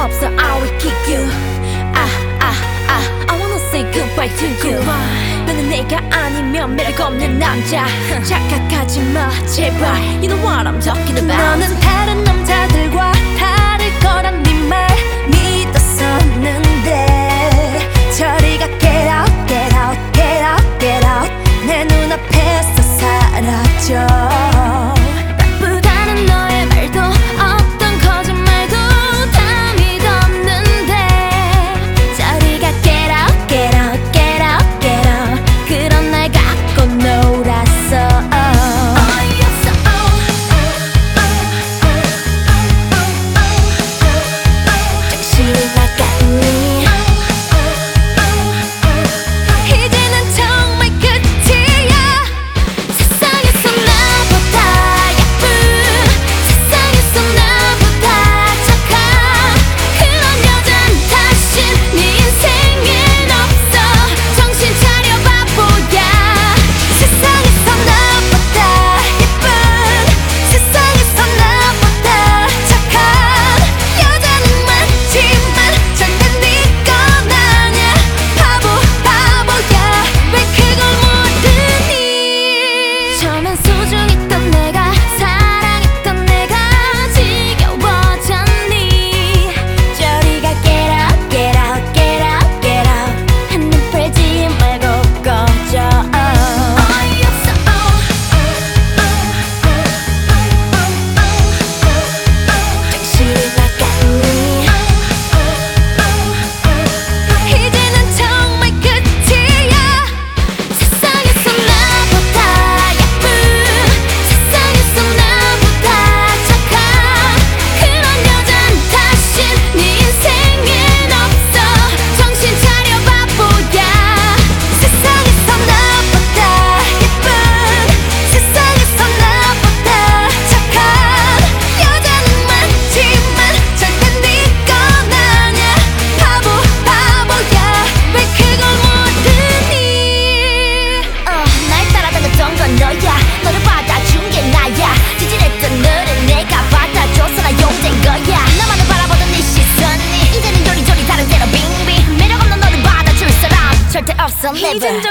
없어 I will kick you. I wanna say goodbye to you. 너는 내가 아니면 매력 없는 남자. 착각하지 마 제발. You know what I'm talking about. 너는 다른 남자들과 다를 거란 네 말 믿었었는데 저리 가 get out get out get out get out. 내 눈앞에서 사라져. 바쁘다는 너의 말도 어떤 거짓말도 다 믿었는데 저리 가 get out get out get out get out. 그런 날 갖고 놀았어. 정신이 나갔니. 이제는 정말 끝이야. 세상에서 나보다 예쁜, 세상에서 나보다 착한 그런 여잔 다신 네 인생엔 없어. 정신 차려 바보야. 세상에서 나보다 예쁜, 세상에서 나보다 착한 여자는 많지만 절대 네 건 아냐. 바보야 왜 그걸 모르니. 처음엔 소중했던 내가 사랑했던 내가 지겨워졌니. 저리 가 get out get out get out get out. 한눈 팔지 말고 꺼져. 어이없어 정신이 나갔니. 이제는 정말 끝이야. 세상에서 나보다 예쁜, 세상에서 나보다 착한 그런 여잔 다신 네 인생엔 없어. 정신 차려 바보야. 세상에서 나보다 예쁜, 세상에서 나보다 착한 여자는 많지만 절대 네 건 아냐. 바보야 왜 그걸 모르니. 날 따라다녔던 건 너야. 너를 받아준 게 나야. 지질했던 너를 내가 받아줘서 나 용된 거야. 나만을 바라보던 네 시선이 이제는 요리조리 다른 데로 빙빙. 매력 없는 너를 받아줄 사람 절대 없어 never.